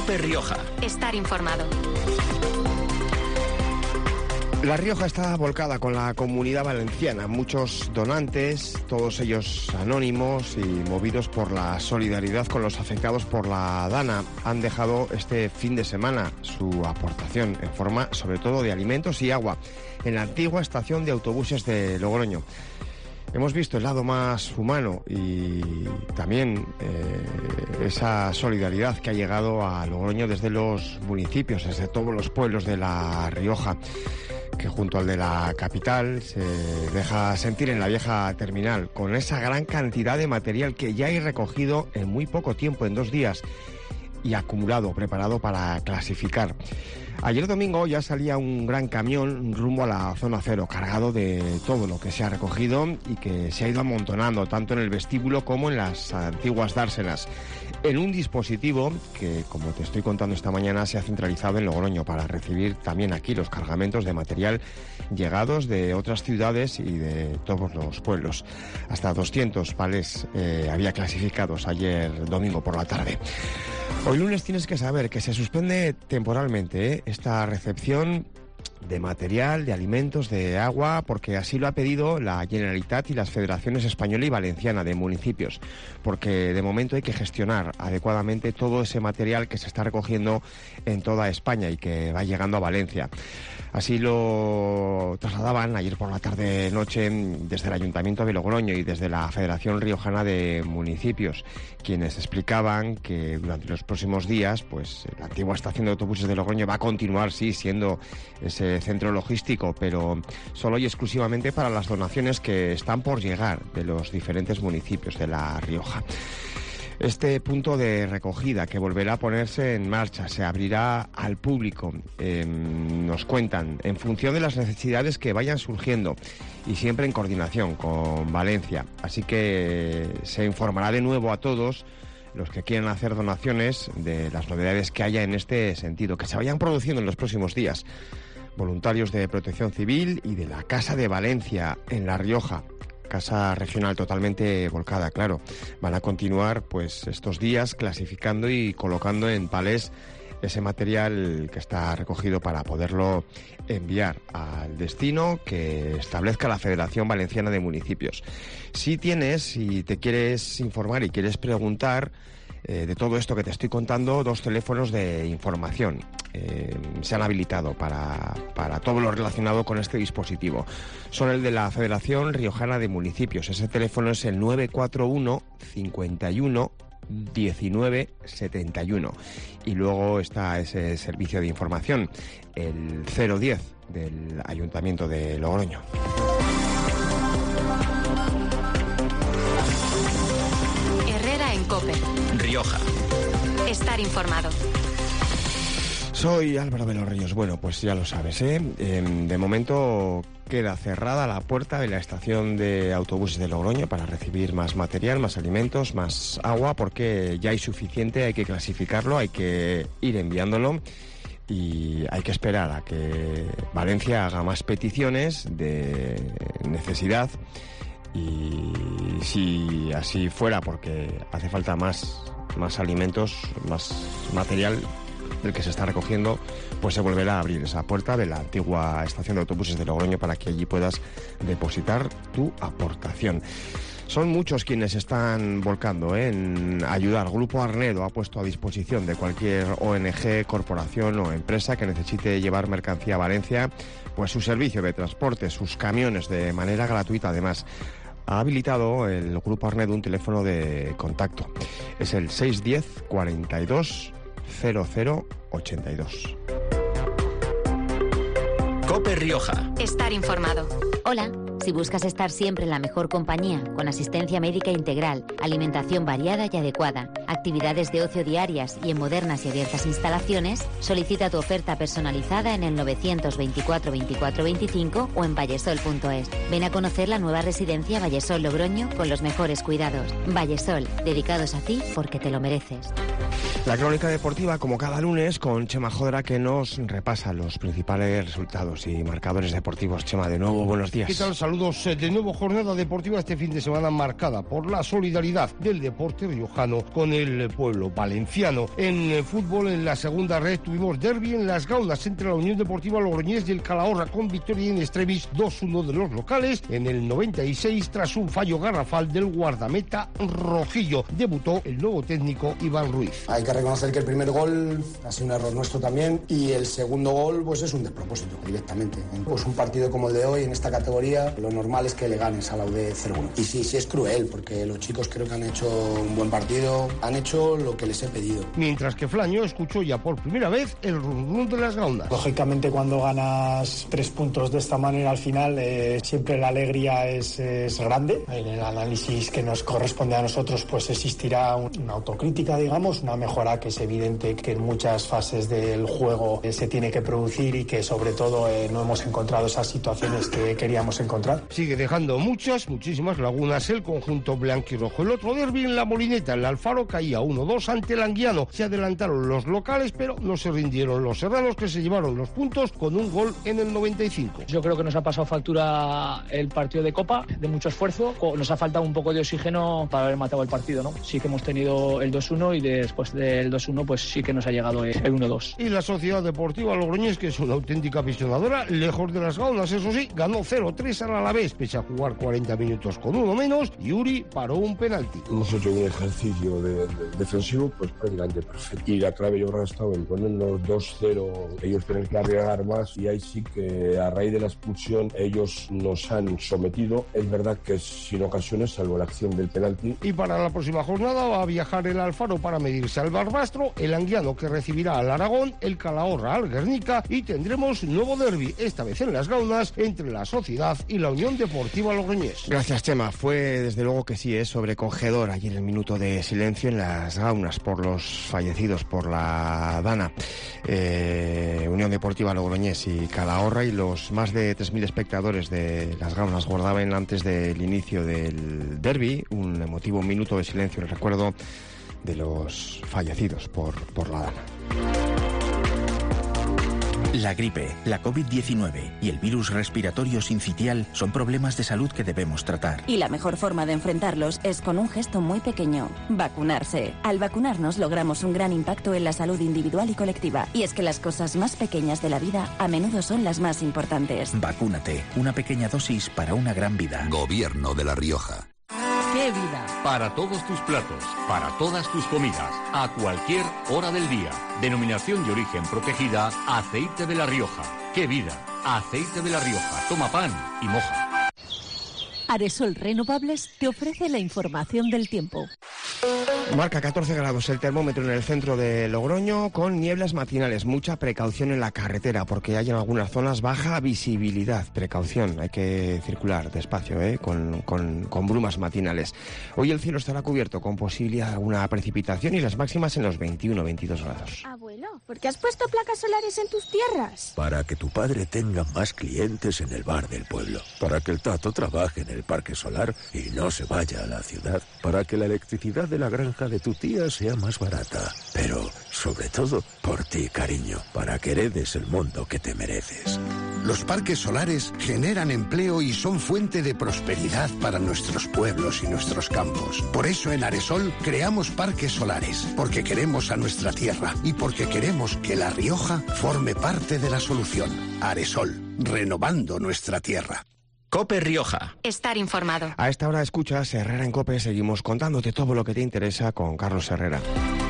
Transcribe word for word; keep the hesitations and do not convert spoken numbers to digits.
COPE Rioja. Estar informado. La Rioja está volcada con la Comunidad Valenciana. Muchos donantes, todos ellos anónimos y movidos por la solidaridad con los afectados por la Dana, han dejado este fin de semana su aportación en forma, sobre todo, de alimentos y agua en la antigua estación de autobuses de Logroño. Hemos visto el lado más humano y también eh, esa solidaridad que ha llegado a Logroño desde los municipios, desde todos los pueblos de La Rioja, que junto al de la capital se deja sentir en la vieja terminal, con esa gran cantidad de material que ya hay recogido en muy poco tiempo, en dos días, y acumulado, preparado para clasificar. Ayer domingo ya salía un gran camión rumbo a la zona cero, cargado de todo lo que se ha recogido y que se ha ido amontonando tanto en el vestíbulo como en las antiguas dársenas, en un dispositivo que, como te estoy contando esta mañana, se ha centralizado en Logroño para recibir también aquí los cargamentos de material llegados de otras ciudades y de todos los pueblos. Hasta doscientos palés eh, había clasificados ayer domingo por la tarde. Hoy lunes tienes que saber que se suspende temporalmente ¿eh? esta recepción de material, de alimentos, de agua, porque así lo ha pedido la Generalitat y las Federaciones Española y Valenciana de Municipios, porque de momento hay que gestionar adecuadamente todo ese material que se está recogiendo en toda España y que va llegando a Valencia. Así lo trasladaban ayer por la tarde-noche desde el Ayuntamiento de Logroño y desde la Federación Riojana de Municipios, quienes explicaban que durante los próximos días, pues la antigua estación de autobuses de Logroño va a continuar, sí, siendo ese centro logístico, pero solo y exclusivamente para las donaciones que están por llegar de los diferentes municipios de La Rioja. Este punto de recogida que volverá a ponerse en marcha se abrirá al público, eh, nos cuentan, en función de las necesidades que vayan surgiendo y siempre en coordinación con Valencia. Así que se informará de nuevo a todos los que quieran hacer donaciones de las novedades que haya en este sentido, que se vayan produciendo en los próximos días. Voluntarios de Protección Civil y de la Casa de Valencia en La Rioja, casa regional totalmente volcada, claro, van a continuar pues estos días clasificando y colocando en palés ese material que está recogido para poderlo enviar al destino que establezca la Federación Valenciana de Municipios. Si tienes, si te quieres informar y quieres preguntar eh, de todo esto que te estoy contando, dos teléfonos de información eh, se han habilitado para, para todo lo relacionado con este dispositivo. Son el de la Federación Riojana de Municipios. Ese teléfono es el nueve cuatro uno, cincuenta y uno, diecinueve, setenta y uno. Y luego está ese servicio de información, el cero diez del Ayuntamiento de Logroño. Herrera en COPE Rioja. Estar informado. Soy Álvaro de los Ríos. Bueno, pues ya lo sabes, ¿eh? De momento queda cerrada la puerta de la estación de autobuses de Logroño para recibir más material, más alimentos, más agua, porque ya hay suficiente, hay que clasificarlo, hay que ir enviándolo y hay que esperar a que Valencia haga más peticiones de necesidad. Y si así fuera, porque hace falta más, más alimentos, más material del que se está recogiendo, pues se volverá a abrir esa puerta de la antigua estación de autobuses de Logroño para que allí puedas depositar tu aportación. Son muchos quienes están volcando ¿eh? en ayudar. Grupo Arnedo ha puesto a disposición de cualquier O N G, corporación o empresa que necesite llevar mercancía a Valencia, pues su servicio de transporte, sus camiones, de manera gratuita. Además, ha habilitado el Grupo Arnedo un teléfono de contacto. Es el seis uno cero, cuarenta y dos, cero cero ochenta y dos. COPE Rioja. Estar informado. Hola, si buscas estar siempre en la mejor compañía, con asistencia médica integral, alimentación variada y adecuada, actividades de ocio diarias y en modernas y abiertas instalaciones, solicita tu oferta personalizada en el novecientos veinticuatro veinticuatro veinticinco o en vallesol punto es. Ven a conocer la nueva residencia Vallesol Logroño con los mejores cuidados. Vallesol, dedicados a ti porque te lo mereces. La crónica deportiva, como cada lunes, con Chema Jodra, que nos repasa los principales resultados y marcadores deportivos. Chema, de nuevo, buenos días. ¿Qué tal? Saludos. De nuevo, jornada deportiva este fin de semana marcada por la solidaridad del deporte riojano con el pueblo valenciano. En fútbol, en la segunda red, tuvimos derbi en Las Gaunas entre la Unión Deportiva Logroñés y el Calahorra, con victoria en extremis dos uno de los locales en el noventa y seis tras un fallo garrafal del guardameta rojillo. Debutó el nuevo técnico Iván Ruiz. Hay que reconocer que el primer gol ha sido un error nuestro también y el segundo gol pues es un despropósito directamente. Pues un partido como el de hoy en esta categoría lo normal es que le ganes a la U D cero uno. Y sí, sí es cruel porque los chicos creo que han hecho un buen partido, han hecho lo que les he pedido. Mientras que Flaño escuchó ya por primera vez el rum rum de Las Gaunas. Lógicamente cuando ganas tres puntos de esta manera al final eh, siempre la alegría es, es grande. En el análisis que nos corresponde a nosotros pues existirá un, una autocrítica, digamos, una mejora que es evidente que en muchas fases del juego eh, se tiene que producir y que sobre todo eh, no hemos encontrado esas situaciones que queríamos encontrar. Sigue dejando muchas, muchísimas lagunas el conjunto blanquirrojo. El otro derbi en La Molineta, el Alfaro caía uno dos ante el Anguiano. Se adelantaron los locales, pero no se rindieron los serranos, que se llevaron los puntos con un gol en el noventa y cinco. Yo creo que nos ha pasado factura el partido de Copa, de mucho esfuerzo. Nos ha faltado un poco de oxígeno para haber matado el partido, ¿no? Sí que hemos tenido el dos uno y después del dos uno pues sí que nos ha llegado el uno dos. Y la Sociedad Deportiva Logroñés, que es una auténtica aficionadora, lejos de Las Gaunas, eso sí, ganó cero tres al Alavés, pese a jugar cuarenta minutos con uno menos, y Uri paró un penalti. Hemos hecho un ejercicio de, de, defensivo pues prácticamente perfecto. Y la clave yo creo que ha estado en ponernos dos cero, ellos tienen que arriesgar más, y ahí sí que a raíz de la expulsión ellos nos han sometido. Es verdad que sin ocasiones, salvo la acción del penalti. Y para la próxima jornada va a viajar el Alfaro para medirse al Barbastro, el Anguiano que recibirá al Aragón, el Calahorra al Guernica, y tendremos nuevo derbi, esta vez en Las Gaunas, entre la Sociedad y la Unión Deportiva Logroñés. Gracias, Chema. Fue desde luego que sí, es sobrecogedor ayer el minuto de silencio en Las Gaunas por los fallecidos por la Dana. Eh, Unión Deportiva Logroñés y Calahorra, y los más de tres mil espectadores de Las Gaunas guardaban antes del inicio del derbi un emotivo minuto de silencio en recuerdo de los fallecidos por, por la Dana. La gripe, la covid diecinueve y el virus respiratorio sincitial son problemas de salud que debemos tratar. Y la mejor forma de enfrentarlos es con un gesto muy pequeño: vacunarse. Al vacunarnos logramos un gran impacto en la salud individual y colectiva. Y es que las cosas más pequeñas de la vida a menudo son las más importantes. Vacúnate, una pequeña dosis para una gran vida. Gobierno de La Rioja. ¡Qué vida! Para todos tus platos, para todas tus comidas, a cualquier hora del día. Denominación de origen protegida, Aceite de La Rioja. ¡Qué vida! Aceite de La Rioja. Toma pan y moja. Aresol Renovables te ofrece la información del tiempo. Marca catorce grados el termómetro en el centro de Logroño, con nieblas matinales. Mucha precaución en la carretera porque hay en algunas zonas baja visibilidad. Precaución, hay que circular despacio, ¿eh? con, con, con brumas matinales. Hoy el cielo estará cubierto con posibilidad de alguna precipitación y las máximas en los veintiuno veintidós grados. Abuelo, ¿por qué has puesto placas solares en tus tierras? Para que tu padre tenga más clientes en el bar del pueblo. Para que el Tato trabaje en el parque solar y no se vaya a la ciudad. Para que la electricidad de la granja de tu tía sea más barata. Pero, sobre todo, por ti, cariño, para que heredes el mundo que te mereces. Los parques solares generan empleo y son fuente de prosperidad para nuestros pueblos y nuestros campos. Por eso en Aresol creamos parques solares, porque queremos a nuestra tierra y porque queremos que La Rioja forme parte de la solución. Aresol, renovando nuestra tierra. COPE Rioja. Estar informado. A esta hora escuchas Herrera en COPE. Seguimos contándote todo lo que te interesa con Carlos Herrera.